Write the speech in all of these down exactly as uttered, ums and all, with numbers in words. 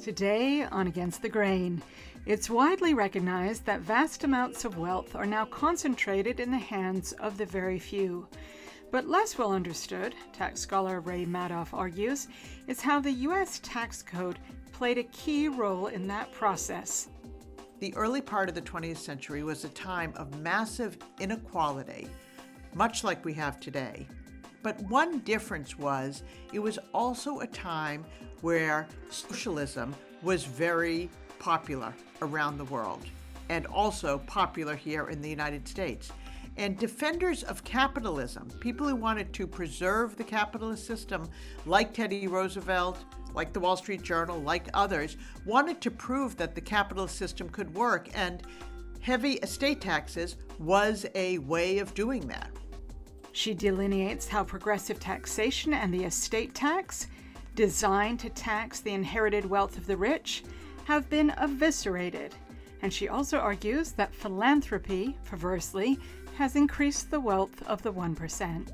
Today on Against the Grain, it's widely recognized that vast amounts of wealth are now concentrated in the hands of the very few. But less well understood, tax scholar Ray Madoff argues, is how the U S tax code played a key role in that process. The early part of the twentieth century was a time of massive inequality, much like we have today. But one difference was it was also a time where socialism was very popular around the world and also popular here in the United States. And defenders of capitalism, people who wanted to preserve the capitalist system, like Teddy Roosevelt, like the Wall Street Journal, like others, wanted to prove that the capitalist system could work, and heavy estate taxes was a way of doing that. She delineates how progressive taxation and the estate tax, designed to tax the inherited wealth of the rich, have been eviscerated. And she also argues that philanthropy, perversely, has increased the wealth of the one percent.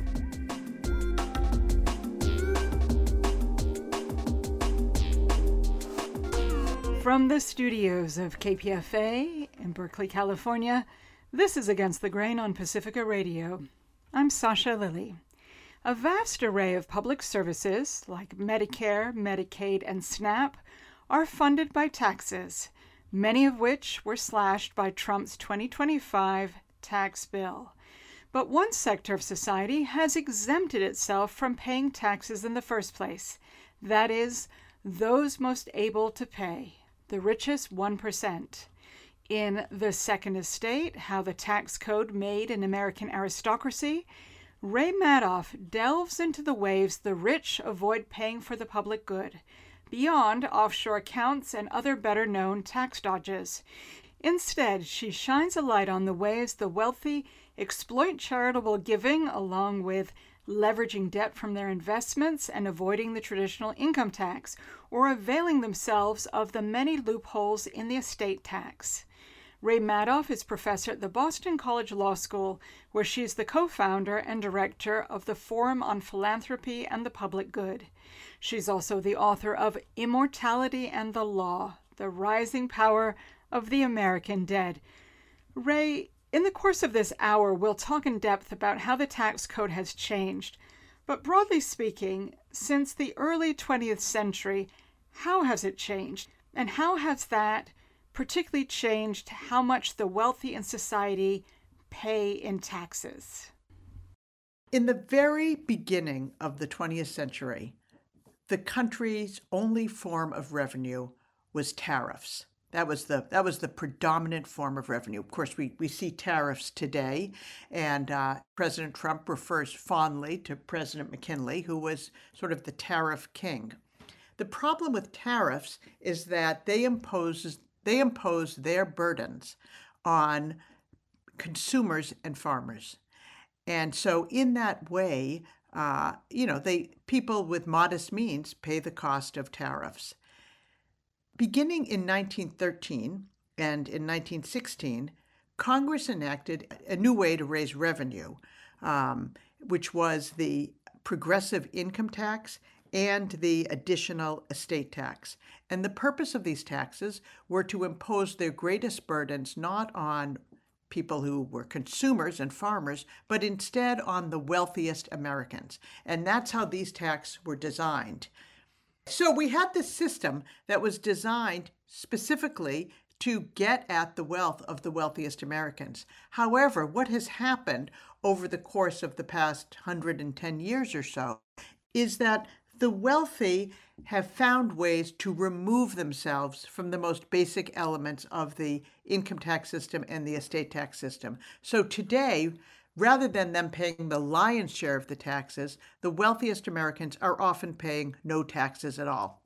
From the studios of K P F A in Berkeley, California, this is Against the Grain on Pacifica Radio. I'm Sasha Lilly. A vast array of public services, like Medicare, Medicaid, and SNAP, are funded by taxes, many of which were slashed by Trump's twenty twenty-five tax bill. But one sector of society has exempted itself from paying taxes in the first place. That is, those most able to pay, the richest one percent. In The Second Estate, How the Tax Code Made an American Aristocracy, Ray Madoff delves into the ways the rich avoid paying for the public good, beyond offshore accounts and other better-known tax dodges. Instead, she shines a light on the ways the wealthy exploit charitable giving along with leveraging debt from their investments and avoiding the traditional income tax, or availing themselves of the many loopholes in the estate tax. Ray Madoff is professor at the Boston College Law School, where she is the co-founder and director of the Forum on Philanthropy and the Public Good. She's also the author of Immortality and the Law, The Rising Power of the American Dead. Ray, in the course of this hour, we'll talk in depth about how the tax code has changed. But broadly speaking, since the early twentieth century, how has it changed? And how has that particularly changed how much the wealthy in society pay in taxes? In the very beginning of the twentieth century, the country's only form of revenue was tariffs. That was the that was the predominant form of revenue. Of course, we, we see tariffs today, and uh, President Trump refers fondly to President McKinley, who was sort of the tariff king. The problem with tariffs is that they impose they impose their burdens on consumers and farmers, and so in that way, uh, you know, they people with modest means pay the cost of tariffs. Beginning in nineteen thirteen and in nineteen sixteen, Congress enacted a new way to raise revenue, um, which was the progressive income tax and the additional estate tax. And the purpose of these taxes were to impose their greatest burdens not on people who were consumers and farmers, but instead on the wealthiest Americans. And that's how these taxes were designed. So we had this system that was designed specifically to get at the wealth of the wealthiest Americans. However, what has happened over the course of the past one hundred ten years or so is that the wealthy have found ways to remove themselves from the most basic elements of the income tax system and the estate tax system. So today, rather than them paying the lion's share of the taxes, the wealthiest Americans are often paying no taxes at all.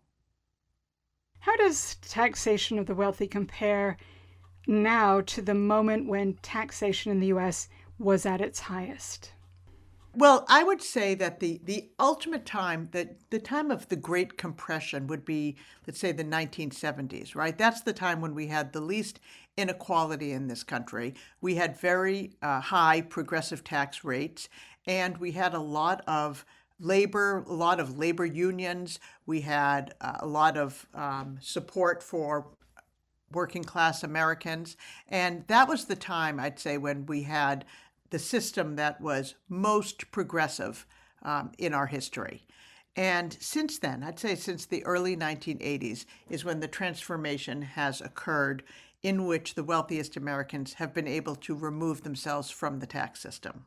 How does taxation of the wealthy compare now to the moment when taxation in the U S was at its highest? Well, I would say that the, the ultimate time, that the time of the Great Compression would be, let's say, the nineteen seventies, right? That's the time when we had the least inequality in this country. We had very uh, high progressive tax rates, and we had a lot of labor, a lot of labor unions. We had uh, a lot of um, support for working class Americans. And that was the time, I'd say, when we had the system that was most progressive um, in our history. And since then, I'd say since the early nineteen eighties is when the transformation has occurred in which the wealthiest Americans have been able to remove themselves from the tax system.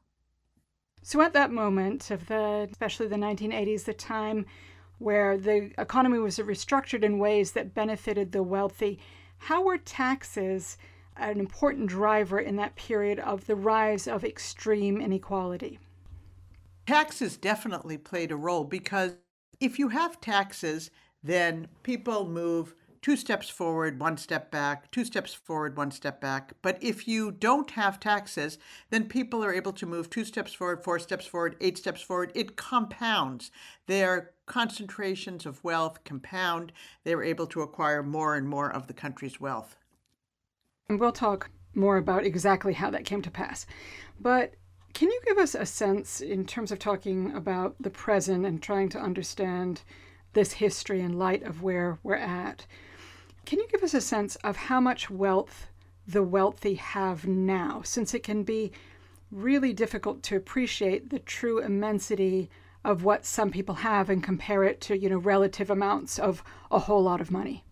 So at that moment of the, especially the nineteen eighties, the time where the economy was restructured in ways that benefited the wealthy, how were taxes an important driver in that period of the rise of extreme inequality? Taxes definitely played a role because if you have taxes, then people move two steps forward, one step back, two steps forward, one step back. But if you don't have taxes, then people are able to move two steps forward, four steps forward, eight steps forward. It compounds. Their concentrations of wealth compound. They were able to acquire more and more of the country's wealth. And we'll talk more about exactly how that came to pass. But can you give us a sense in terms of talking about the present and trying to understand this history in light of where we're at? Can you give us a sense of how much wealth the wealthy have now, since it can be really difficult to appreciate the true immensity of what some people have and compare it to, you know, relative amounts of a whole lot of money?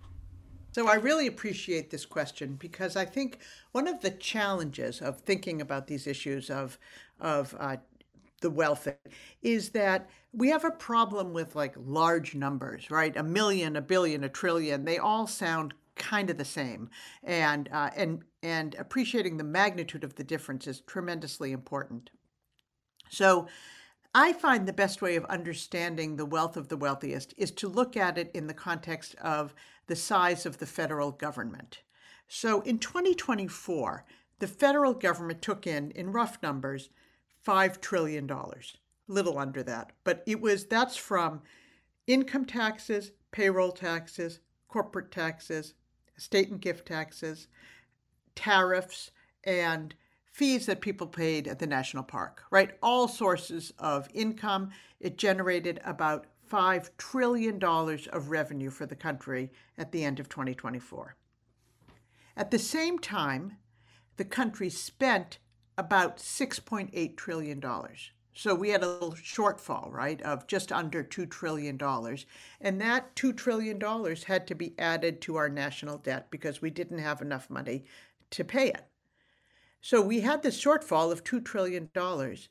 So I really appreciate this question because I think one of the challenges of thinking about these issues of of uh, the wealthy is that we have a problem with like large numbers, right? A million, a billion, a trillion. They all sound kind of the same, and uh, and and appreciating the magnitude of the difference is tremendously important. So I find the best way of understanding the wealth of the wealthiest is to look at it in the context of the size of the federal government. So in twenty twenty-four, the federal government took in, in rough numbers, five trillion dollars, a little under that. But it was that's from income taxes, payroll taxes, corporate taxes, estate and gift taxes, tariffs, and fees that people paid at the national park, right? All sources of income. It generated about five trillion dollars of revenue for the country at the end of twenty twenty-four. At the same time, the country spent about six point eight trillion dollars. So we had a little shortfall, right, of just under two trillion dollars. And that two trillion dollars had to be added to our national debt because we didn't have enough money to pay it. So we had this shortfall of two trillion dollars.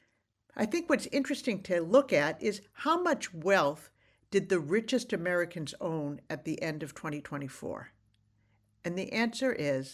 I think what's interesting to look at is how much wealth did the richest Americans own at the end of twenty twenty-four? And the answer is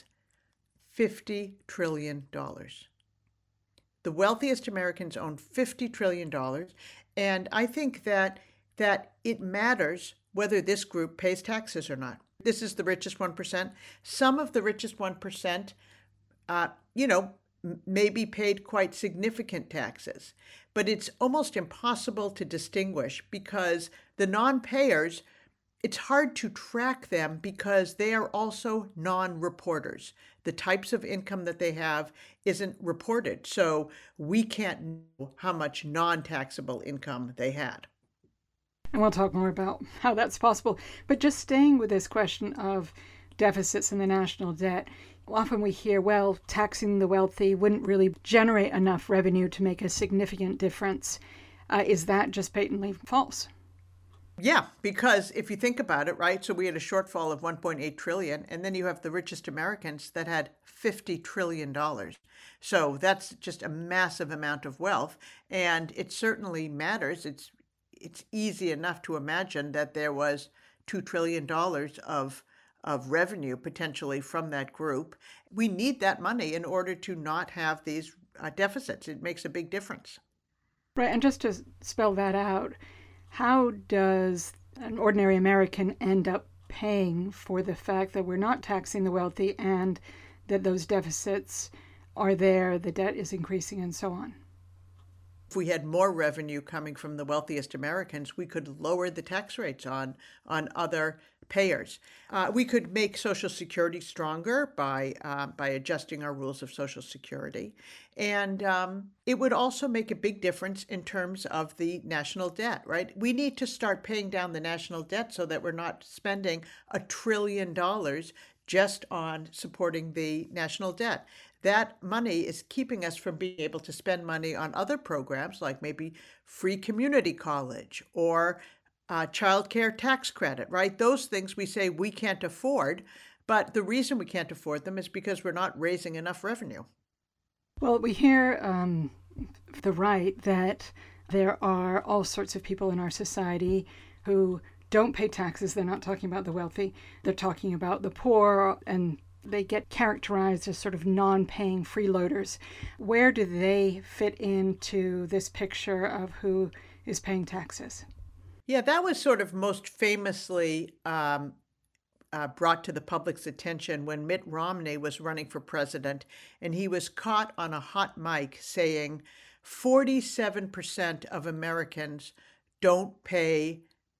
fifty trillion dollars. The wealthiest Americans own fifty trillion dollars, and I think that that it matters whether this group pays taxes or not. This is the richest one percent. Some of the richest one percent Uh, you know, maybe paid quite significant taxes. But it's almost impossible to distinguish because the non-payers, it's hard to track them because they are also non-reporters. The types of income that they have isn't reported. So we can't know how much non-taxable income they had. And we'll talk more about how that's possible. But just staying with this question of deficits in the national debt, often we hear, well, taxing the wealthy wouldn't really generate enough revenue to make a significant difference. Uh, is that just patently false? Yeah, because if you think about it, right, so we had a shortfall of one point eight trillion dollars, and then you have the richest Americans that had fifty trillion dollars. So that's just a massive amount of wealth, and it certainly matters. It's it's easy enough to imagine that there was two trillion dollars of of revenue potentially from that group. We need that money in order to not have these uh, deficits. It makes a big difference. Right, and just to spell that out, how does an ordinary American end up paying for the fact that we're not taxing the wealthy and that those deficits are there, the debt is increasing, and so on? If we had more revenue coming from the wealthiest Americans, we could lower the tax rates on, on other payers. Uh, we could make Social Security stronger by uh, by adjusting our rules of Social Security, and um, it would also make a big difference in terms of the national debt. Right? We need to start paying down the national debt so that we're not spending a trillion dollars just on supporting the national debt. That money is keeping us from being able to spend money on other programs like maybe free community college or uh, child care tax credit, right? Those things we say we can't afford, but the reason we can't afford them is because we're not raising enough revenue. Well, we hear um, the right that there are all sorts of people in our society who don't pay taxes. They're not talking about the wealthy. They're talking about the poor, and they get characterized as sort of non-paying freeloaders. Where do they fit into this picture of who is paying taxes? Yeah, that was sort of most famously um, uh, brought to the public's attention when Mitt Romney was running for president, and he was caught on a hot mic saying forty-seven percent of Americans don't pay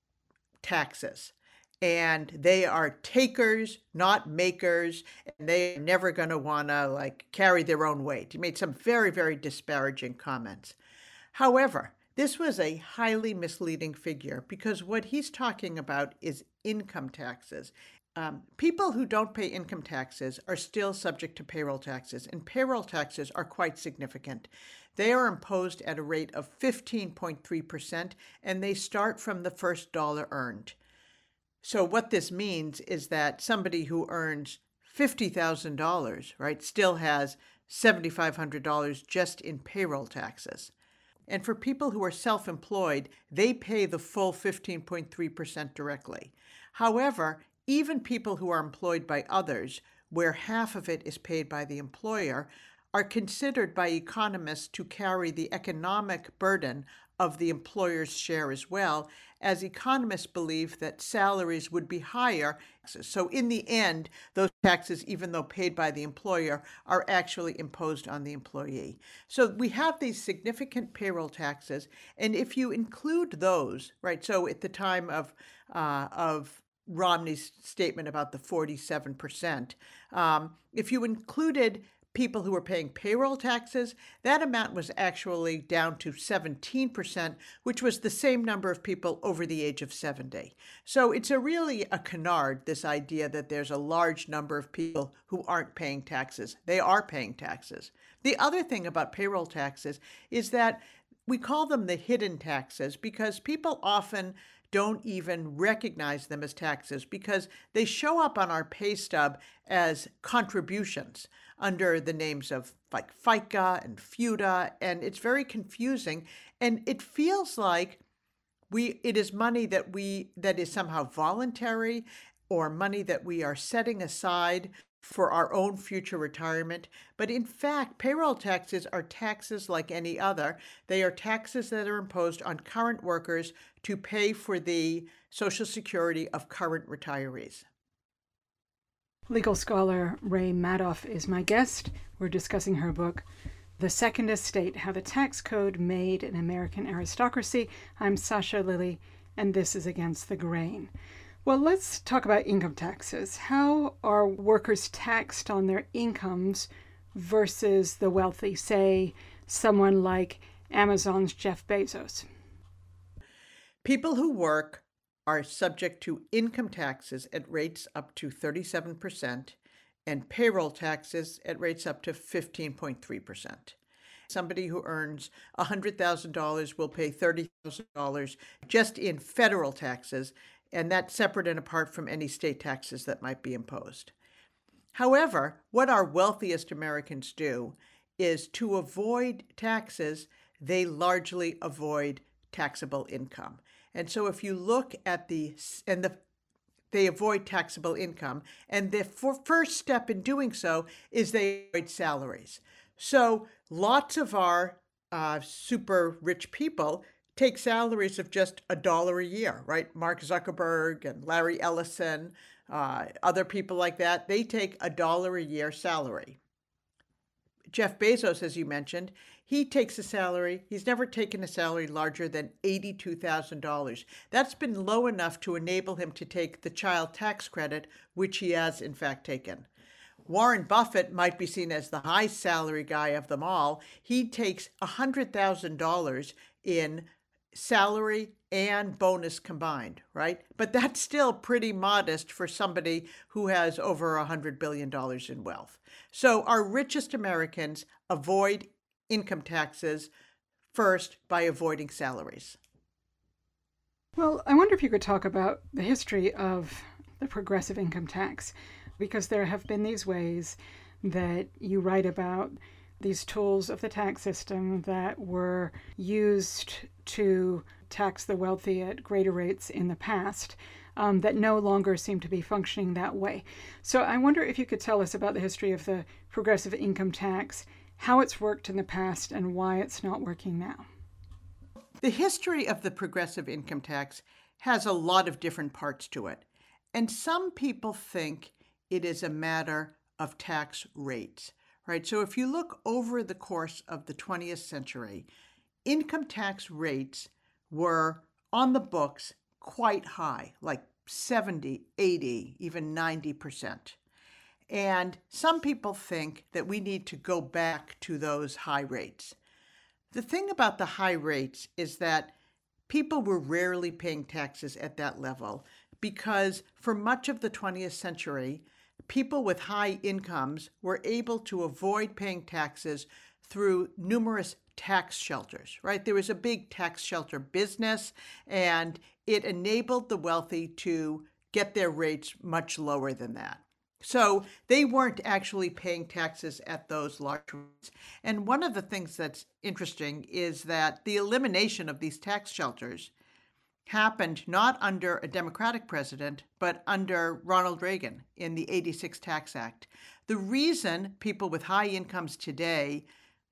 taxes. And they are takers, not makers, and they're never going to want to like carry their own weight. He made some very, very disparaging comments. However, this was a highly misleading figure because what he's talking about is income taxes. Um, people who don't pay income taxes are still subject to payroll taxes, and payroll taxes are quite significant. They are imposed at a rate of fifteen point three percent, and they start from the first dollar earned. So what this means is that somebody who earns fifty thousand dollars, right, still has seven thousand five hundred dollars just in payroll taxes. And for people who are self-employed, they pay the full fifteen point three percent directly. However, even people who are employed by others, where half of it is paid by the employer, are considered by economists to carry the economic burden of the employer's share as well, as economists believe that salaries would be higher. So in the end, those taxes, even though paid by the employer, are actually imposed on the employee. So we have these significant payroll taxes, and if you include those, right, so at the time of uh, of Romney's statement about the forty-seven percent, um, if you included people who were paying payroll taxes, that amount was actually down to seventeen percent, which was the same number of people over the age of seventy. So it's a really a canard, this idea that there's a large number of people who aren't paying taxes. They are paying taxes. The other thing about payroll taxes is that we call them the hidden taxes because people often don't even recognize them as taxes because they show up on our pay stub as contributions under the names of like FICA and FUTA, and it's very confusing. And it feels like we it is money that we that is somehow voluntary or money that we are setting aside for our own future retirement. But in fact, payroll taxes are taxes like any other. They are taxes that are imposed on current workers to pay for the Social Security of current retirees. Legal scholar Ray Madoff is my guest. We're discussing her book, The Second Estate, How the Tax Code Made an American Aristocracy. I'm Sasha Lilley, and this is Against the Grain. Well, let's talk about income taxes. How are workers taxed on their incomes versus the wealthy, say someone like Amazon's Jeff Bezos? People who work are subject to income taxes at rates up to thirty-seven percent and payroll taxes at rates up to fifteen point three percent. Somebody who earns one hundred thousand dollars will pay thirty thousand dollars just in federal taxes, and that's separate and apart from any state taxes that might be imposed. However, what our wealthiest Americans do is to avoid taxes, they largely avoid taxable income. And so if you look at the, and the, they avoid taxable income, and the first step in doing so is they avoid salaries. So lots of our uh, super rich people take salaries of just a dollar a year, right? Mark Zuckerberg and Larry Ellison, uh, other people like that, they take a dollar a year salary. Jeff Bezos, as you mentioned, he takes a salary. He's never taken a salary larger than eighty-two thousand dollars. That's been low enough to enable him to take the child tax credit, which he has in fact taken. Warren Buffett might be seen as the high salary guy of them all. He takes one hundred thousand dollars in salary and bonus combined, right? But that's still pretty modest for somebody who has over one hundred billion dollars in wealth. So our richest Americans avoid income taxes first by avoiding salaries. Well, I wonder if you could talk about the history of the progressive income tax, because there have been these ways that you write about, these tools of the tax system that were used to tax the wealthy at greater rates in the past, um, that no longer seem to be functioning that way. So I wonder if you could tell us about the history of the progressive income tax, how it's worked in the past, and why it's not working now. The history of the progressive income tax has a lot of different parts to it, and some people think it is a matter of tax rates, right? So if you look over the course of the twentieth century, income tax rates were on the books quite high, like seventy, eighty, even ninety percent. And some people think that we need to go back to those high rates. The thing about the high rates is that people were rarely paying taxes at that level because for much of the twentieth century, people with high incomes were able to avoid paying taxes through numerous tax shelters, right? There was a big tax shelter business, and it enabled the wealthy to get their rates much lower than that. So they weren't actually paying taxes at those large rates. And one of the things that's interesting is that the elimination of these tax shelters happened not under a Democratic president, but under Ronald Reagan in the eighty-six Tax Act. The reason people with high incomes today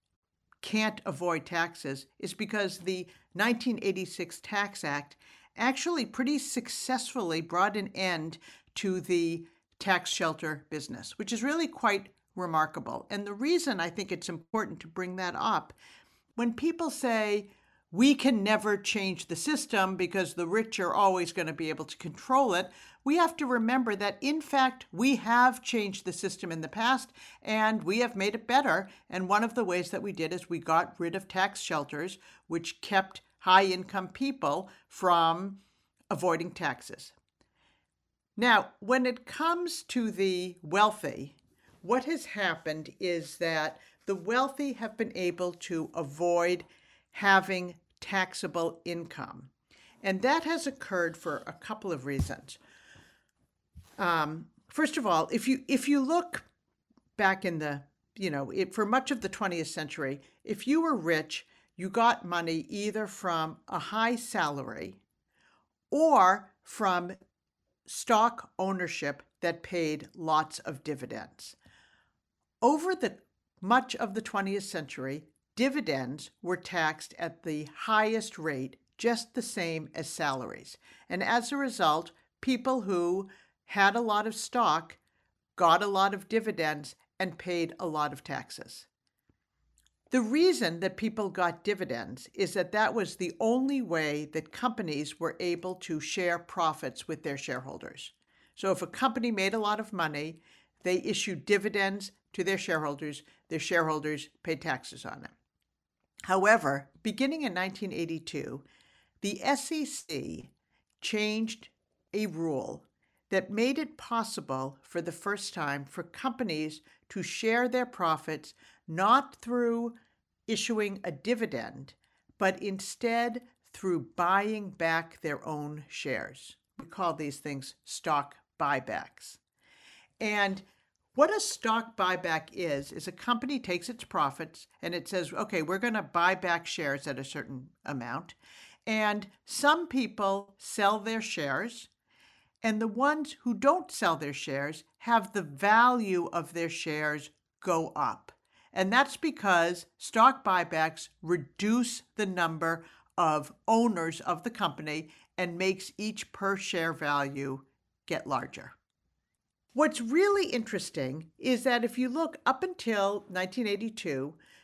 can't avoid taxes is because the nineteen eighty-six Tax Act actually pretty successfully brought an end to the tax shelter business, which is really quite remarkable. And the reason I think it's important to bring that up, when people say, we can never change the system because the rich are always going to be able to control it, we have to remember that, in fact, we have changed the system in the past and we have made it better. And one of the ways that we did is we got rid of tax shelters, which kept high-income people from avoiding taxes. Now, when it comes to the wealthy, what has happened is that the wealthy have been able to avoid having taxable income. And that has occurred for a couple of reasons. Um, first of all, if you if you look back in the, you know, it, for much of the twentieth century, if you were rich, you got money either from a high salary or from stock ownership that paid lots of dividends. Over the much of the twentieth century, dividends were taxed at the highest rate, just the same as salaries. And as a result, people who had a lot of stock got a lot of dividends and paid a lot of taxes. The reason that people got dividends is that that was the only way that companies were able to share profits with their shareholders. So if a company made a lot of money, they issued dividends to their shareholders. Their shareholders paid taxes on them. However, beginning in nineteen eighty-two, the S E C changed a rule that made it possible for the first time for companies to share their profits not through issuing a dividend, but instead through buying back their own shares. We call these things stock buybacks. And what a stock buyback is, is a company takes its profits and it says, okay, we're going to buy back shares at a certain amount. And some people sell their shares, and the ones who don't sell their shares have the value of their shares go up. And that's because stock buybacks reduce the number of owners of the company and makes each per share value get larger. What's really interesting is that if you look up until nineteen eighty-two,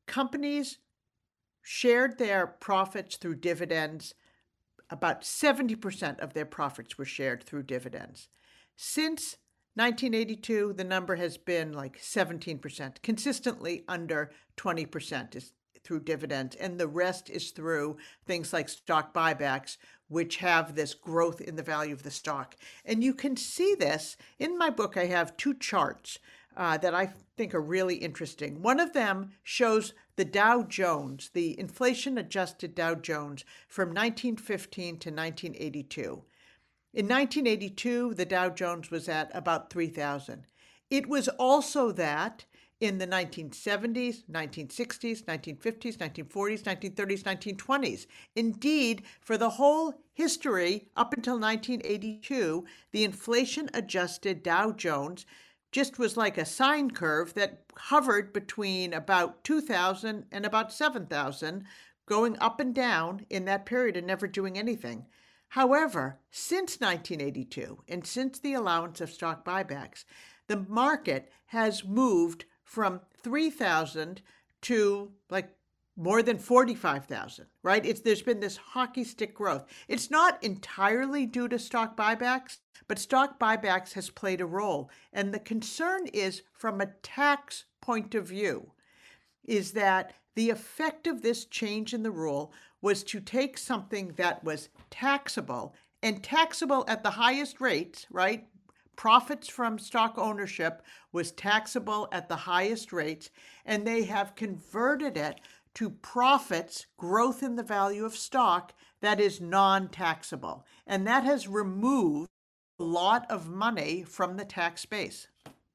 companies shared their profits through dividends. About seventy percent of their profits were shared through dividends. Since nineteen eighty-two, the number has been like seventeen percent, consistently under twenty percent is through dividends, and the rest is through things like stock buybacks, which have this growth in the value of the stock. And you can see this in my book. I have two charts uh, that I think are really interesting. One of them shows the Dow Jones, the inflation-adjusted Dow Jones from nineteen fifteen to nineteen eighty-two. In nineteen eighty-two, the Dow Jones was at about three thousand. It was also that in the nineteen seventies, nineteen sixties, nineteen fifties, nineteen forties, nineteen thirties, nineteen twenties. Indeed, for the whole history up until nineteen eighty-two, the inflation-adjusted Dow Jones just was like a sine curve that hovered between about two thousand and about seven thousand, going up and down in that period and never doing anything. However, since nineteen eighty-two, and since the allowance of stock buybacks, the market has moved from three thousand to like more than forty-five thousand, right? It's, there's been this hockey stick growth. It's not entirely due to stock buybacks, but stock buybacks has played a role. And the concern is, from a tax point of view, is that the effect of this change in the rule was to take something that was taxable, and taxable at the highest rates, right? Profits from stock ownership was taxable at the highest rates, and they have converted it to profits, growth in the value of stock, that is non-taxable. And that has removed a lot of money from the tax base.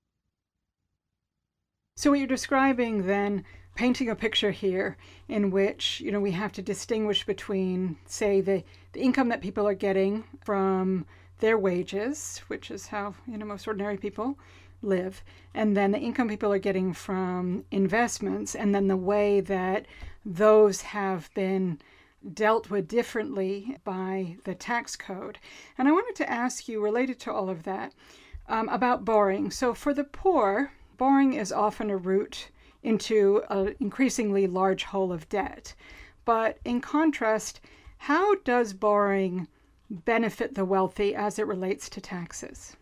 So what you're describing then, painting a picture here in which, you know, we have to distinguish between, say, the, the income that people are getting from their wages, which is how, you know, most ordinary people live, and then the income people are getting from investments, and then the way that those have been dealt with differently by the tax code. And I wanted to ask you, related to all of that, um, about borrowing. So for the poor, borrowing is often a route into an increasingly large hole of debt. But in contrast, how does borrowing benefit the wealthy as it relates to taxes?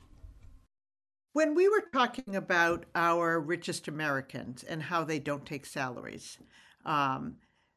When we were talking about our richest Americans and how they don't take salaries, um,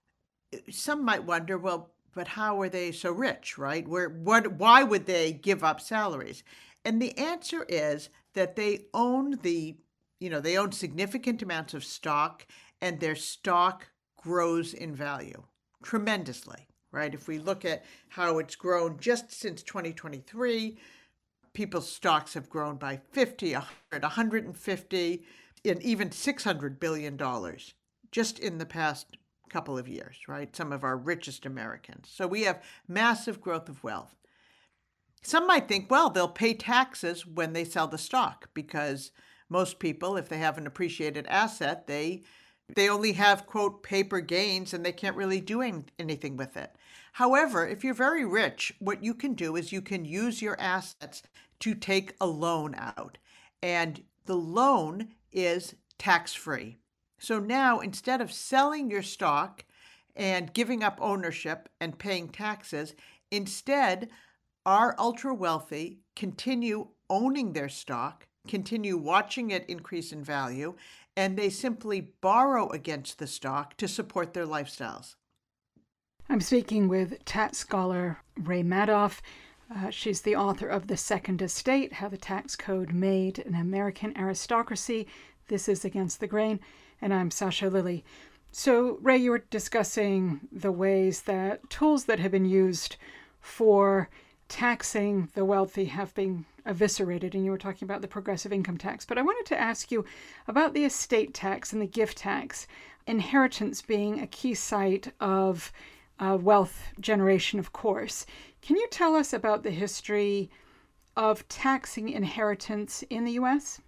some might wonder, well, but how are they so rich, right? Where, what, why would they give up salaries? And the answer is that they own the, you know, they own significant amounts of stock, and their stock grows in value tremendously, right? If we look at how it's grown just since twenty twenty-three, people's stocks have grown by fifty, one hundred, one hundred fifty, and even six hundred billion dollars just in the past couple of years, right? Some of our richest Americans. So we have massive growth of wealth. Some might think, well, they'll pay taxes when they sell the stock, because most people, if they have an appreciated asset, they they only have, quote, paper gains, and they can't really do anything with it. However, if you're very rich, what you can do is you can use your assets to take a loan out. And the loan is tax-free. So now, instead of selling your stock and giving up ownership and paying taxes, instead, our ultra-wealthy continue owning their stock, continue watching it increase in value, and they simply borrow against the stock to support their lifestyles. I'm speaking with tax scholar Rae Madoff. Uh, she's the author of The Second Estate, How the Tax Code Made an American Aristocracy. This is Against the Grain, and I'm Sasha Lilley. So, Rae, you were discussing the ways that tools that have been used for taxing the wealthy have been eviscerated, and you were talking about the progressive income tax. But I wanted to ask you about the estate tax and the gift tax, inheritance being a key site of uh, wealth generation, of course. Can you tell us about the history of taxing inheritance in the U S?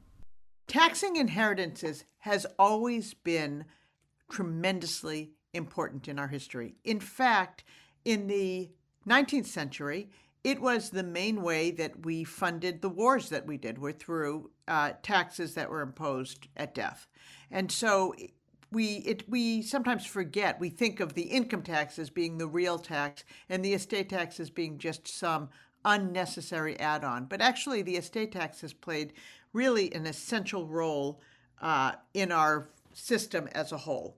Taxing inheritances has always been tremendously important in our history. In fact, in the nineteenth century, it was the main way that we funded the wars that we did, were through uh, taxes that were imposed at death. And so we it we sometimes forget. We think of the income tax as being the real tax and the estate tax as being just some unnecessary add-on. But actually, the estate tax has played really an essential role uh, in our system as a whole.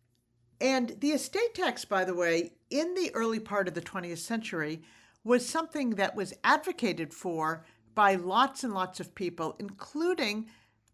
And the estate tax, by the way, in the early part of the twentieth century, was something that was advocated for by lots and lots of people, including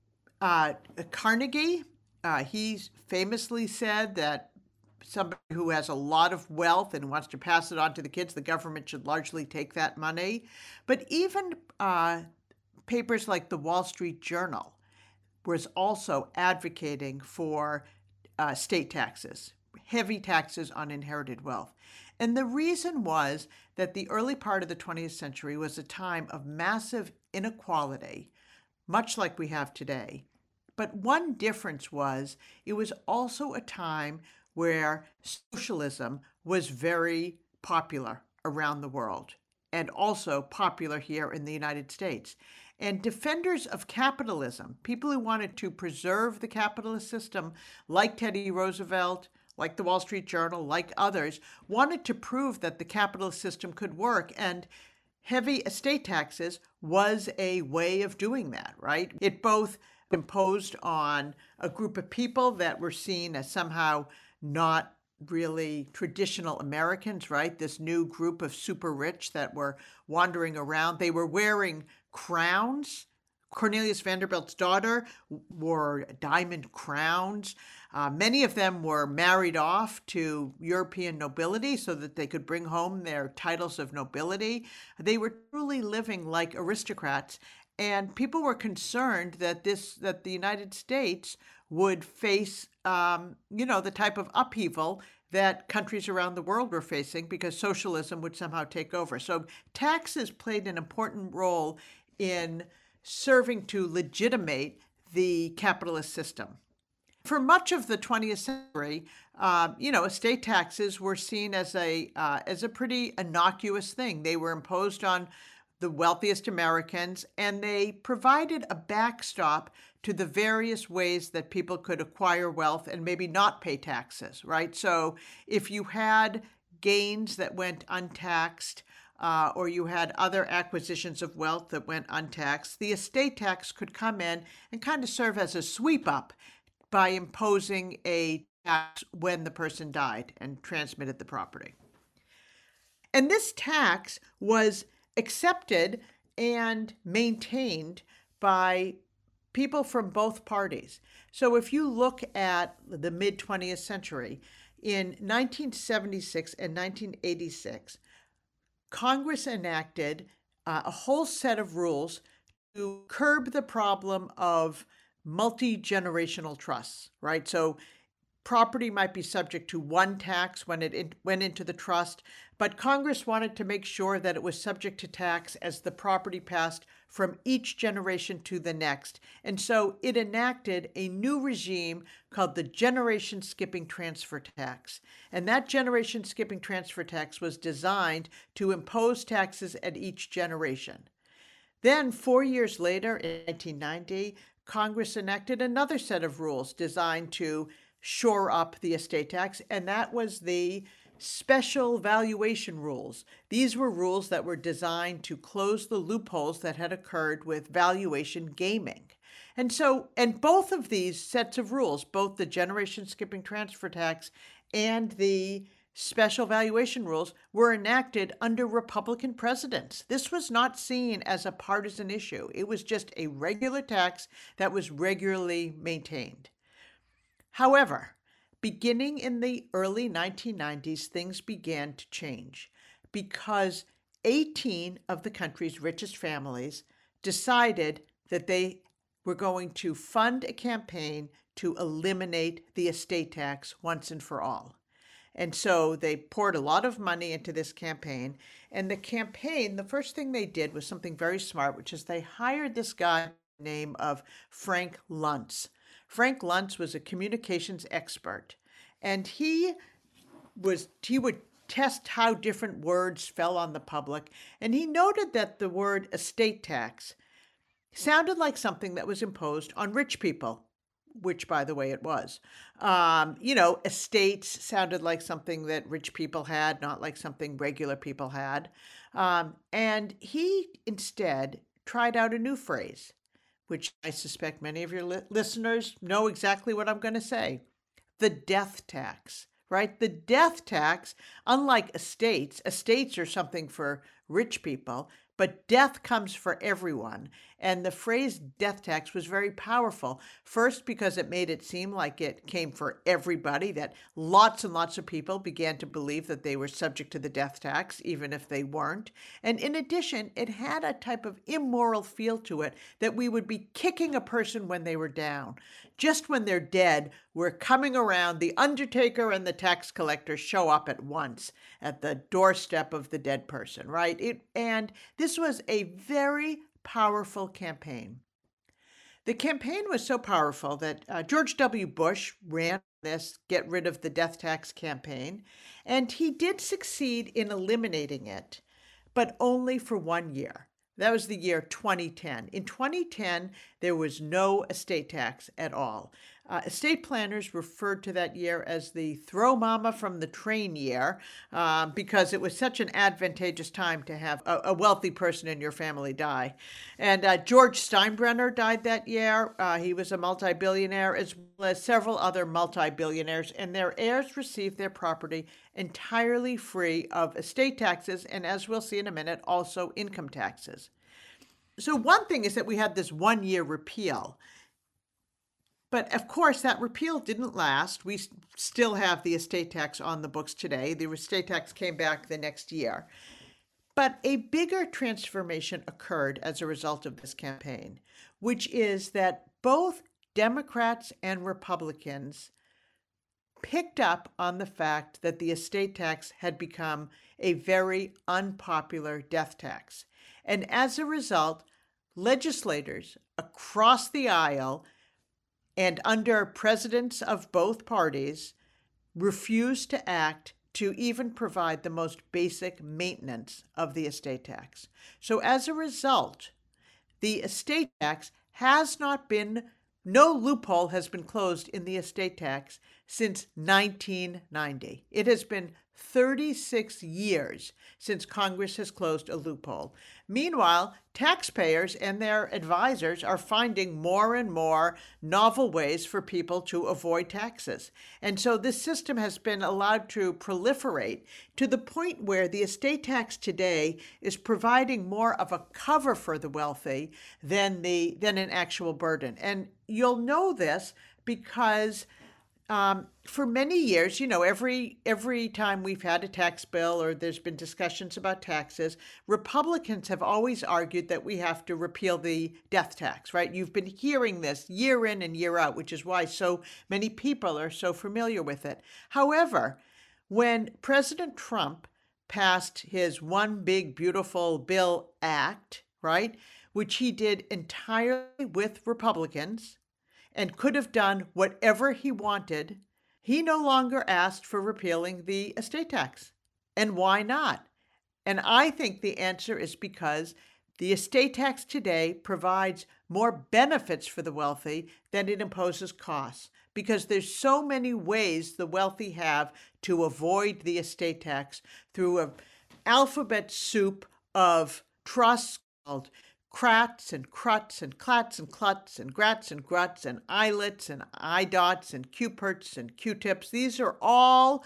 uh, Carnegie. Uh, he famously said that somebody who has a lot of wealth and wants to pass it on to the kids, the government should largely take that money. But even uh, papers like the Wall Street Journal was also advocating for uh, state taxes, heavy taxes on inherited wealth. And the reason was that the early part of the twentieth century was a time of massive inequality, much like we have today. But one difference was it was also a time where socialism was very popular around the world and also popular here in the United States. And defenders of capitalism, people who wanted to preserve the capitalist system, like Teddy Roosevelt, like the Wall Street Journal, like others, wanted to prove that the capitalist system could work. And heavy estate taxes was a way of doing that, right? It both imposed on a group of people that were seen as somehow not really traditional Americans, right? This new group of super rich that were wandering around. They were wearing crowns. Cornelius Vanderbilt's daughter wore diamond crowns. Uh, many of them were married off to European nobility so that they could bring home their titles of nobility. They were truly living like aristocrats. And people were concerned that this that the United States would face, um, you know, the type of upheaval that countries around the world were facing because socialism would somehow take over. So taxes played an important role in serving to legitimate the capitalist system. For much of the twentieth century, uh, you know, estate taxes were seen as a uh, as a pretty innocuous thing. They were imposed on the wealthiest Americans, and they provided a backstop to the various ways that people could acquire wealth and maybe not pay taxes, right? So if you had gains that went untaxed, uh, or you had other acquisitions of wealth that went untaxed, the estate tax could come in and kind of serve as a sweep up by imposing a tax when the person died and transmitted the property. And this tax was accepted and maintained by people from both parties. So if you look at the mid-twentieth century, in nineteen seventy-six and nineteen eighty-six, Congress enacted uh, a whole set of rules to curb the problem of multi-generational trusts, right? So property might be subject to one tax when it in, went into the trust, but Congress wanted to make sure that it was subject to tax as the property passed from each generation to the next. And so it enacted a new regime called the Generation Skipping Transfer Tax. And that Generation Skipping Transfer Tax was designed to impose taxes at each generation. Then, four years later, in nineteen ninety, Congress enacted another set of rules designed to shore up the estate tax, and that was the special valuation rules. These were rules that were designed to close the loopholes that had occurred with valuation gaming. And so, and both of these sets of rules, both the generation skipping transfer tax and the special valuation rules, were enacted under Republican presidents. This was not seen as a partisan issue. It was just a regular tax that was regularly maintained. However, beginning in the early nineteen nineties, things began to change because eighteen of the country's richest families decided that they were going to fund a campaign to eliminate the estate tax once and for all. And so they poured a lot of money into this campaign. And the campaign, the first thing they did was something very smart, which is they hired this guy by the name of Frank Luntz. Frank Luntz was a communications expert, and he was he would test how different words fell on the public, and he noted that the word estate tax sounded like something that was imposed on rich people, which, by the way, it was. Um, you know, estates sounded like something that rich people had, not like something regular people had. Um, and he instead tried out a new phrase, which I suspect many of your li- listeners know exactly what I'm going to say: the death tax, right? The death tax, unlike estates, estates are something for rich people, but death comes for everyone. And the phrase death tax was very powerful. First, because it made it seem like it came for everybody, that lots and lots of people began to believe that they were subject to the death tax, even if they weren't. And in addition, it had a type of immoral feel to it that we would be kicking a person when they were down. Just when they're dead, we're coming around, the undertaker and the tax collector show up at once at the doorstep of the dead person, right? It, and this was a very powerful campaign. The campaign was so powerful that uh, George W. Bush ran this get rid of the death tax campaign, and he did succeed in eliminating it, but only for one year. That was the year twenty ten. In twenty ten, there was no estate tax at all. Uh, estate planners referred to that year as the throw mama from the train year uh, because it was such an advantageous time to have a, a wealthy person in your family die. And uh, George Steinbrenner died that year. Uh, he was a multi-billionaire, as well as several other multi-billionaires, and their heirs received their property entirely free of estate taxes, and as we'll see in a minute, also income taxes. So one thing is that we had this one-year repeal. But of course, that repeal didn't last. We still have the estate tax on the books today. The estate tax came back the next year. But a bigger transformation occurred as a result of this campaign, which is that both Democrats and Republicans picked up on the fact that the estate tax had become a very unpopular death tax. And as a result, legislators across the aisle and under presidents of both parties refused to act to even provide the most basic maintenance of the estate tax. So as a result, the estate tax has not been, no loophole has been closed in the estate tax since nineteen ninety. It has been thirty-six years since Congress has closed a loophole. Meanwhile, taxpayers and their advisors are finding more and more novel ways for people to avoid taxes. And so this system has been allowed to proliferate to the point where the estate tax today is providing more of a cover for the wealthy than the than an actual burden. And you'll know this because Um, for many years, you know, every every time we've had a tax bill or there's been discussions about taxes, Republicans have always argued that we have to repeal the death tax, right? You've been hearing this year in and year out, which is why so many people are so familiar with it. However, when President Trump passed his One Big Beautiful Bill Act, right, which he did entirely with Republicans, and could have done whatever he wanted, he no longer asked for repealing the estate tax. And why not? And I think the answer is because the estate tax today provides more benefits for the wealthy than it imposes costs, because there's so many ways the wealthy have to avoid the estate tax through an alphabet soup of trusts called crats and cruts and clats and cluts and grats and gruts and eyelets and I dots and Q-perts and Q-tips. These are all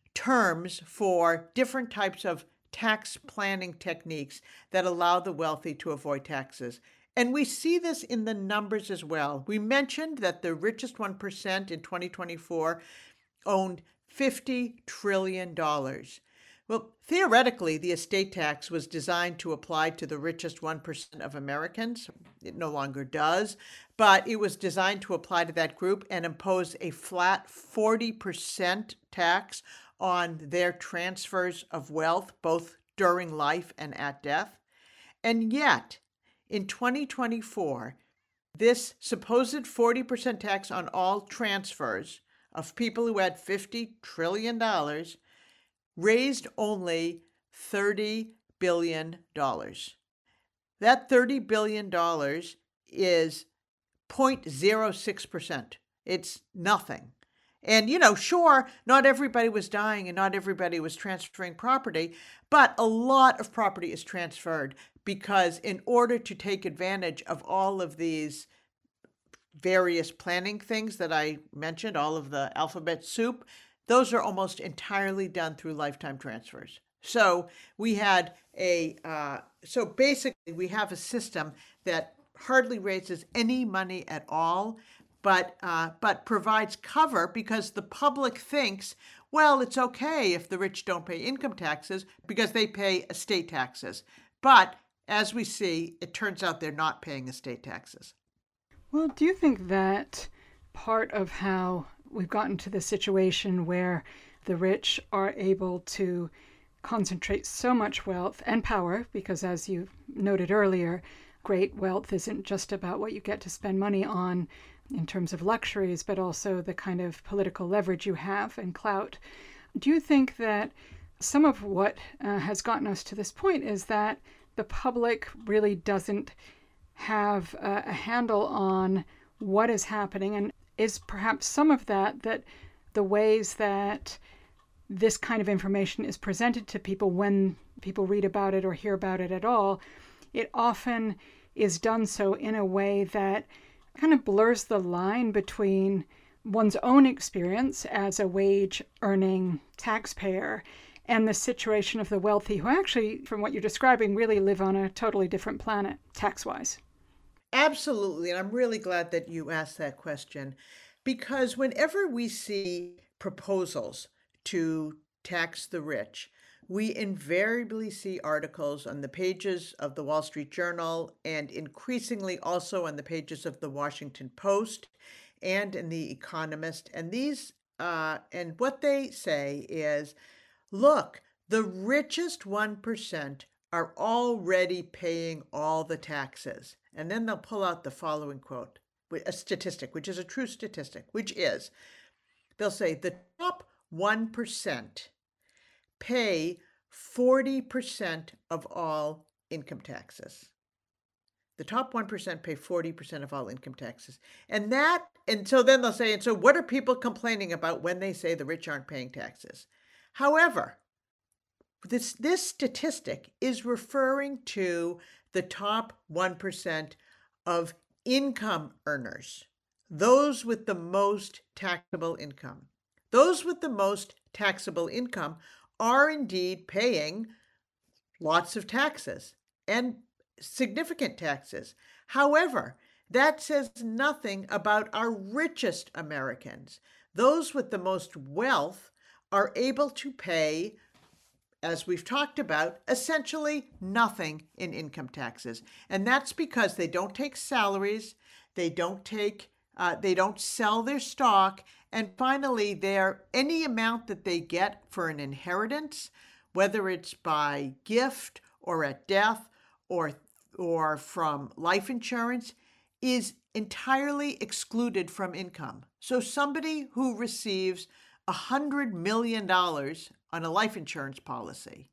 terms for different types of tax planning techniques that allow the wealthy to avoid taxes. And we see this in the numbers as well. We mentioned that the richest one percent in twenty twenty-four owned fifty trillion dollars. Well, theoretically, the estate tax was designed to apply to the richest one percent of Americans. It no longer does, but it was designed to apply to that group and impose a flat forty percent tax on their transfers of wealth, both during life and at death. And yet, in twenty twenty-four, this supposed forty percent tax on all transfers of people who had fifty trillion dollars raised only thirty billion dollars. That thirty billion dollars is zero point zero six percent. It's nothing. And, you know, sure, not everybody was dying and not everybody was transferring property, but a lot of property is transferred because in order to take advantage of all of these various planning things that I mentioned, all of the alphabet soup, those are almost entirely done through lifetime transfers. So we had a, uh, so basically we have a system that hardly raises any money at all, but uh, but provides cover because the public thinks, well, it's okay if the rich don't pay income taxes because they pay estate taxes. But as we see, it turns out they're not paying estate taxes. Well, do you think that part of how we've gotten to this situation where the rich are able to concentrate so much wealth and power, because as you noted earlier, great wealth isn't just about what you get to spend money on in terms of luxuries, but also the kind of political leverage you have and clout. Do you think that some of what uh, has gotten us to this point is that the public really doesn't have a, a handle on what is happening, and is perhaps some of that that the ways that this kind of information is presented to people when people read about it or hear about it at all, it often is done so in a way that kind of blurs the line between one's own experience as a wage-earning taxpayer and the situation of the wealthy who actually, from what you're describing, really live on a totally different planet tax-wise. Absolutely. And I'm really glad that you asked that question because whenever we see proposals to tax the rich, we invariably see articles on the pages of the Wall Street Journal and increasingly also on the pages of the Washington Post and in the Economist. And these, uh, and what they say is, look, the richest one percent are already paying all the taxes. And then they'll pull out the following quote, a statistic, which is a true statistic, which is, they'll say the top one percent pay forty percent of all income taxes. The top one percent pay forty percent of all income taxes. And that, and so then they'll say, and so what are people complaining about when they say the rich aren't paying taxes? However, this, this statistic is referring to the top one percent of income earners, those with the most taxable income. Those with the most taxable income are indeed paying lots of taxes and significant taxes. However, that says nothing about our richest Americans. Those with the most wealth are able to pay, as we've talked about, essentially nothing in income taxes. And that's because they don't take salaries, they don't take, uh, they don't sell their stock, and finally, they're any amount that they get for an inheritance, whether it's by gift or at death or or from life insurance, is entirely excluded from income. So somebody who receives one hundred million dollars on a life insurance policy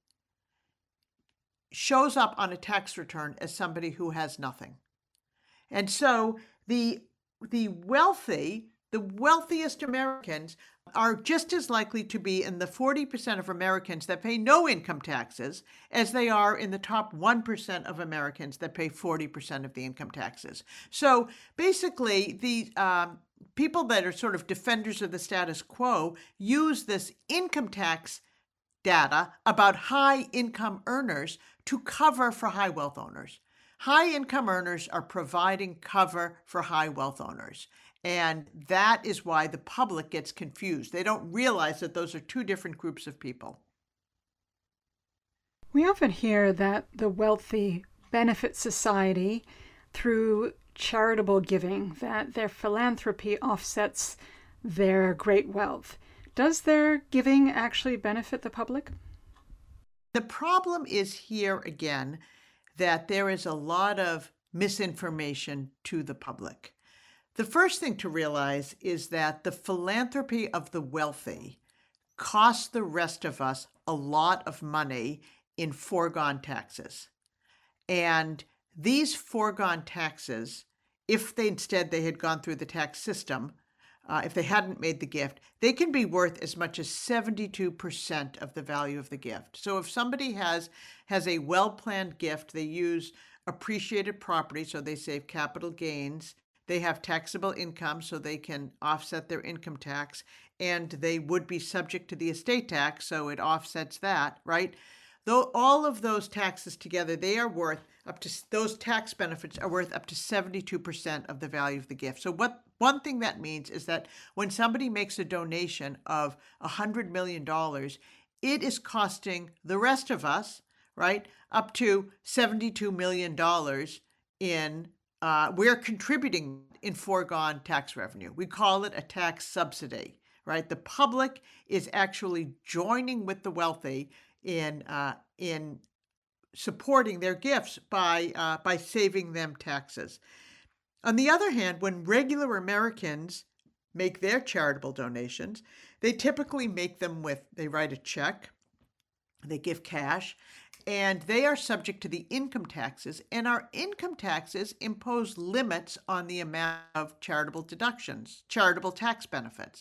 shows up on a tax return as somebody who has nothing. And so the the wealthy, the wealthiest Americans are just as likely to be in the forty percent of Americans that pay no income taxes as they are in the top one percent of Americans that pay forty percent of the income taxes. So basically, the um, people that are sort of defenders of the status quo use this income tax data about high income earners to cover for high wealth owners. High income earners are providing cover for high wealth owners. And that is why the public gets confused. They don't realize that those are two different groups of people. We often hear that the wealthy benefit society through charitable giving, that their philanthropy offsets their great wealth. Does their giving actually benefit the public? The problem is here again that there is a lot of misinformation to the public. The first thing to realize is that the philanthropy of the wealthy costs the rest of us a lot of money in foregone taxes. And these foregone taxes, if they instead they had gone through the tax system, uh, if they hadn't made the gift, they can be worth as much as seventy-two percent of the value of the gift. So if somebody has has a well-planned gift, they use appreciated property, so they save capital gains, they have taxable income, so they can offset their income tax, and they would be subject to the estate tax, so it offsets that, right? Though all of those taxes together, they are worth up to, those tax benefits are worth up to seventy-two percent of the value of the gift. So what one thing that means is that when somebody makes a donation of one hundred million dollars, it is costing the rest of us, right, up to seventy-two million dollars in, uh, we're contributing in foregone tax revenue. We call it a tax subsidy, right? The public is actually joining with the wealthy in uh, in supporting their gifts by uh, by saving them taxes. On the other hand, when regular Americans make their charitable donations, they typically make them with, they write a check, they give cash, and they are subject to the income taxes, and our income taxes impose limits on the amount of charitable deductions, charitable tax benefits.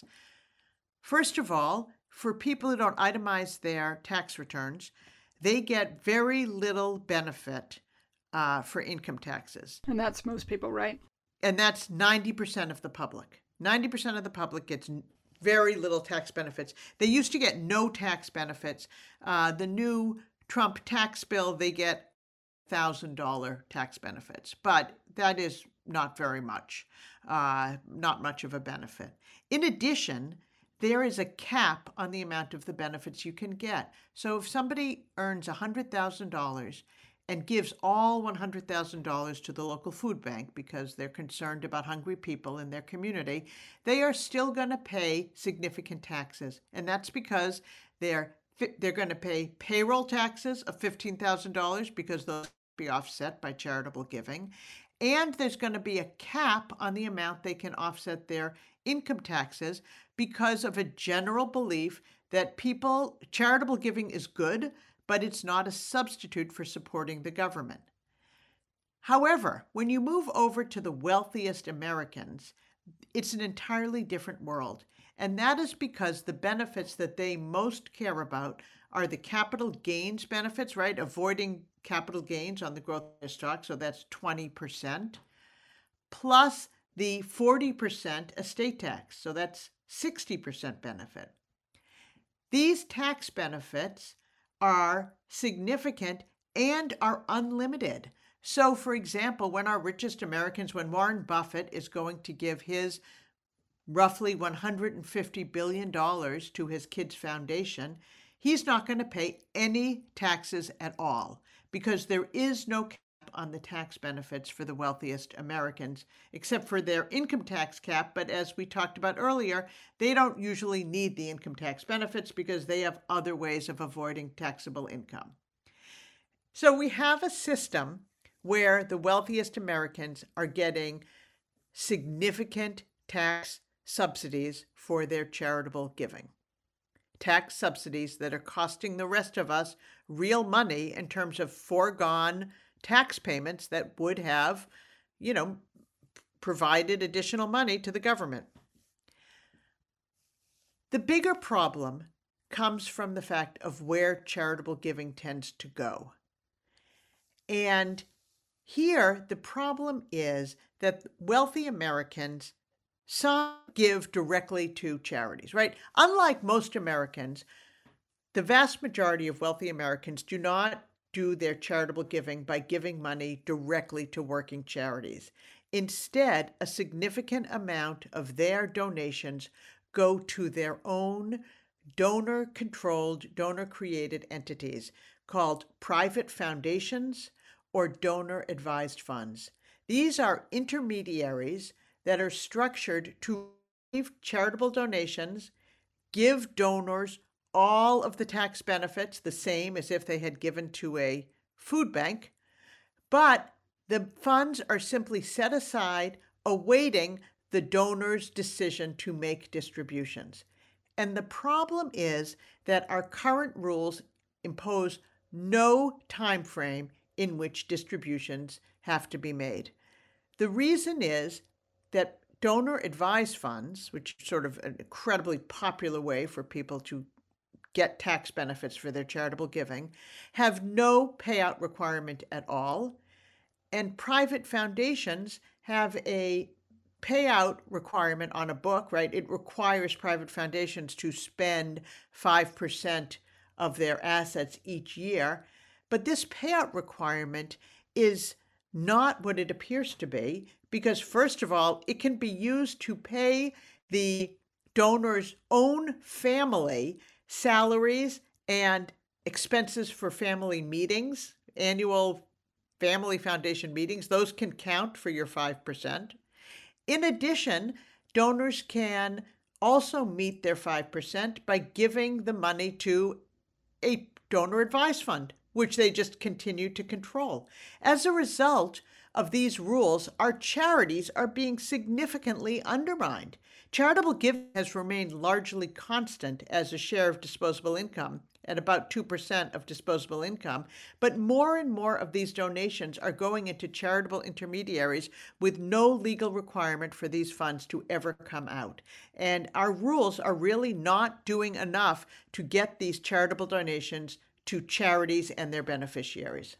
First of all, for people who don't itemize their tax returns, they get very little benefit uh, for income taxes. And that's most people, right? And that's ninety percent of the public. ninety percent of the public gets very little tax benefits. They used to get no tax benefits. Uh, the new Trump tax bill, they get one thousand dollars tax benefits, but that is not very much, uh, not much of a benefit. In addition, there is a cap on the amount of the benefits you can get. So if somebody earns one hundred thousand dollars and gives all one hundred thousand dollars to the local food bank because they're concerned about hungry people in their community, they are still going to pay significant taxes. And that's because they're they're going to pay payroll taxes of fifteen thousand dollars because those will be offset by charitable giving. And there's going to be a cap on the amount they can offset their income taxes because of a general belief that people, charitable giving is good, but it's not a substitute for supporting the government. However, when you move over to the wealthiest Americans, it's an entirely different world. And that is because the benefits that they most care about are the capital gains benefits, right? Avoiding capital gains on the growth of their stock, so that's twenty percent, plus the forty percent estate tax, so that's sixty percent benefit. These tax benefits are significant and are unlimited. So, for example, when our richest Americans, when Warren Buffett is going to give his roughly one hundred fifty billion dollars to his kids' foundation, he's not going to pay any taxes at all because there is no cap on the tax benefits for the wealthiest Americans, except for their income tax cap. But as we talked about earlier, they don't usually need the income tax benefits because they have other ways of avoiding taxable income. So we have a system where the wealthiest Americans are getting significant tax subsidies for their charitable giving. Tax subsidies that are costing the rest of us real money in terms of foregone tax payments that would have, you know, provided additional money to the government. The bigger problem comes from the fact of where charitable giving tends to go. And here, the problem is that wealthy Americans, some give directly to charities, right? Unlike most Americans, the vast majority of wealthy Americans do not do their charitable giving by giving money directly to working charities. Instead, a significant amount of their donations go to their own donor-controlled, donor-created entities called private foundations or donor-advised funds. These are intermediaries that are structured to receive charitable donations, give donors all of the tax benefits, the same as if they had given to a food bank, but the funds are simply set aside awaiting the donor's decision to make distributions. And the problem is that our current rules impose no time frame in which distributions have to be made. The reason is that donor advised funds, which is sort of an incredibly popular way for people to get tax benefits for their charitable giving, have no payout requirement at all. And private foundations have a payout requirement on a book, right? It requires private foundations to spend five percent of their assets each year. But this payout requirement is not what it appears to be, because first of all, it can be used to pay the donor's own family salaries and expenses for family meetings, annual family foundation meetings. Those can count for your five percent. In addition, donors can also meet their five percent by giving the money to a donor advised fund, which they just continue to control. As a result of these rules, our charities are being significantly undermined. Charitable giving has remained largely constant as a share of disposable income at about two percent of disposable income, but more and more of these donations are going into charitable intermediaries with no legal requirement for these funds to ever come out. And our rules are really not doing enough to get these charitable donations to charities and their beneficiaries.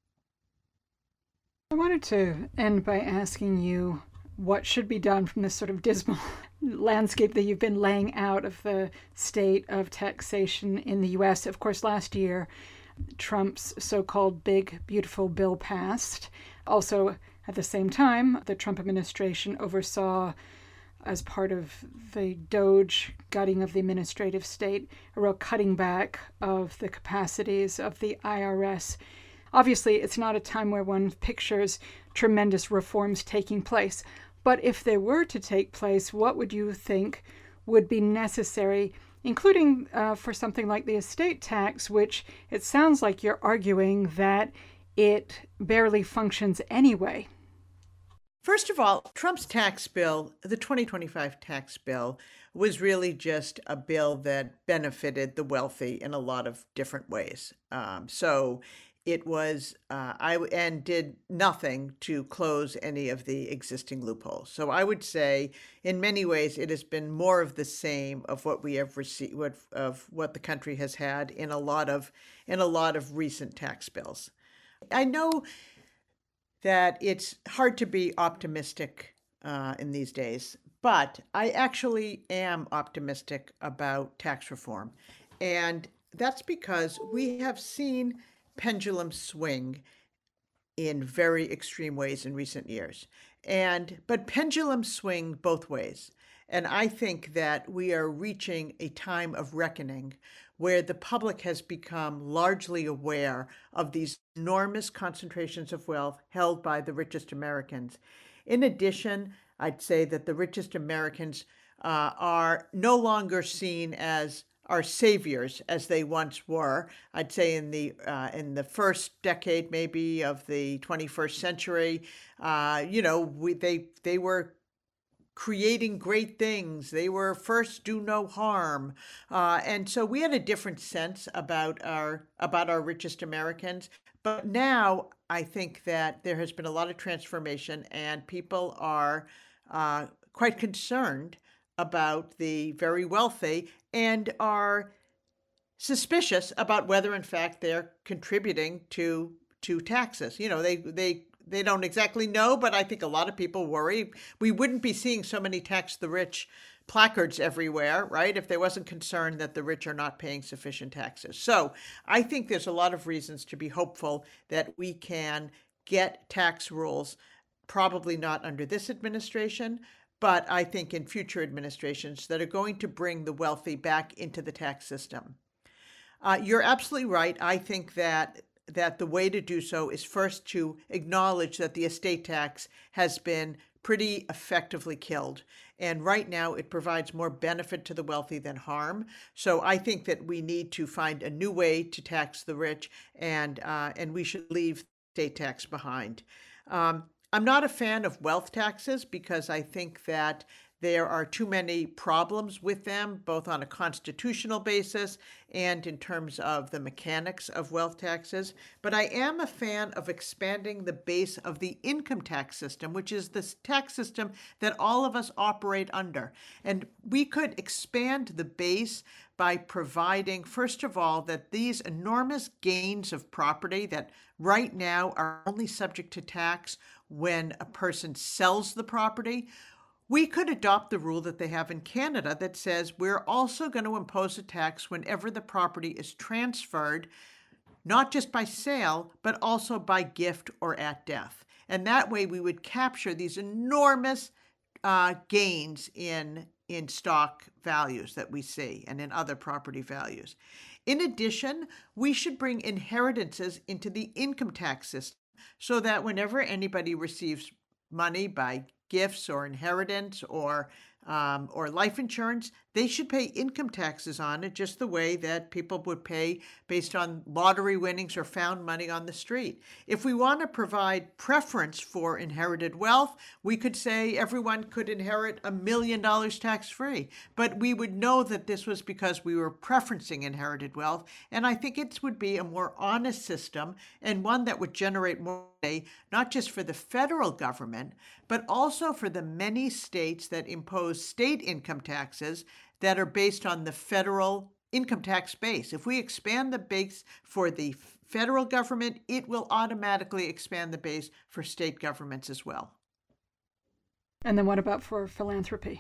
I wanted to end by asking you what should be done from this sort of dismal landscape that you've been laying out of the state of taxation in the U S. Of course, last year, Trump's so-called Big Beautiful Bill passed. Also, at the same time, the Trump administration oversaw, as part of the DOGE gutting of the administrative state, a real cutting back of the capacities of the I R S. Obviously, it's not a time where one pictures tremendous reforms taking place. But if they were to take place, what would you think would be necessary, including uh, for something like the estate tax, which it sounds like you're arguing that it barely functions anyway? First of all, Trump's tax bill, the twenty twenty-five tax bill, was really just a bill that benefited the wealthy in a lot of different ways. Um, so it was, uh, I and did nothing to close any of the existing loopholes. So I would say, in many ways, it has been more of the same of what we have received, what, of what the country has had in a lot of in a lot of recent tax bills. I know that it's hard to be optimistic uh, in these days, but I actually am optimistic about tax reform, and that's because we have seen pendulum swing in very extreme ways in recent years. And but pendulums swing both ways. And I think that we are reaching a time of reckoning where the public has become largely aware of these enormous concentrations of wealth held by the richest Americans. In addition, I'd say that the richest Americans uh, are no longer seen as our saviors as they once were. I'd say in the uh, in the first decade, maybe, of the twenty-first century, uh, you know, we, they they were creating great things. They were first do no harm, uh, and so we had a different sense about our about our richest Americans. But now I think that there has been a lot of transformation, and people are uh, quite concerned about the very wealthy and are suspicious about whether, in fact, they're contributing to to taxes. You know, they they they don't exactly know, but I think a lot of people worry. We wouldn't be seeing so many tax the rich placards everywhere, right, if there wasn't concern that the rich are not paying sufficient taxes. So I think there's a lot of reasons to be hopeful that we can get tax rules, probably not under this administration, but I think in future administrations, that are going to bring the wealthy back into the tax system. Uh, you're absolutely right. I think that that the way to do so is first to acknowledge that the estate tax has been pretty effectively killed. And right now it provides more benefit to the wealthy than harm. So I think that we need to find a new way to tax the rich, and uh, and we should leave estate tax behind. Um, I'm not a fan of wealth taxes because I think that There are too many problems with them, both on a constitutional basis and in terms of the mechanics of wealth taxes. But I am a fan of expanding the base of the income tax system, which is the tax system that all of us operate under. And we could expand the base by providing, first of all, that these enormous gains of property that right now are only subject to tax when a person sells the property, we could adopt the rule that they have in Canada that says we're also going to impose a tax whenever the property is transferred, not just by sale, but also by gift or at death. And that way we would capture these enormous uh, gains in, in stock values that we see and in other property values. In addition, we should bring inheritances into the income tax system so that whenever anybody receives money by gifts or inheritance or um, or life insurance, they should pay income taxes on it just the way that people would pay based on lottery winnings or found money on the street. If we want to provide preference for inherited wealth, we could say everyone could inherit a million dollars tax-free, but we would know that this was because we were preferencing inherited wealth, and I think it would be a more honest system and one that would generate more money, not just for the federal government, but also for the many states that impose state income taxes that are based on the federal income tax base. If we expand the base for the federal government, it will automatically expand the base for state governments as well. And then what about for philanthropy?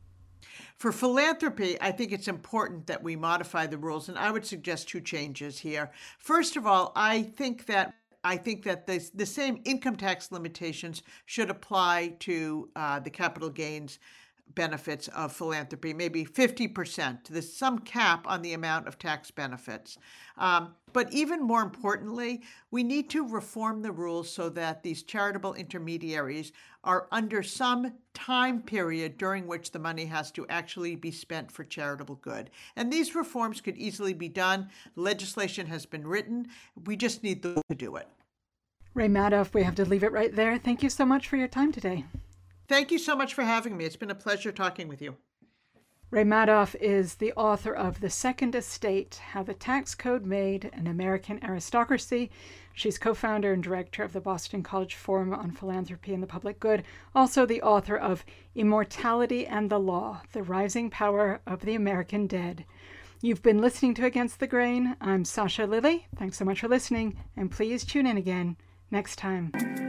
For philanthropy, I think it's important that we modify the rules, and I would suggest two changes here. First of all, I think that I think that the, the same income tax limitations should apply to uh, the capital gains benefits of philanthropy, maybe fifty percent. There's some cap on the amount of tax benefits. Um, but even more importantly, we need to reform the rules so that these charitable intermediaries are under some time period during which the money has to actually be spent for charitable good. And these reforms could easily be done. Legislation has been written. We just need the to do it. Ray Madoff, we have to leave it right there. Thank you so much for your time today. Thank you so much for having me. It's been a pleasure talking with you. Ray Madoff is the author of The Second Estate, How the Tax Code Made an American Aristocracy. She's co-founder and director of the Boston College Forum on Philanthropy and the Public Good, also the author of Immortality and the Law, The Rising Power of the American Dead. You've been listening to Against the Grain. I'm Sasha Lilley. Thanks so much for listening, and please tune in again next time.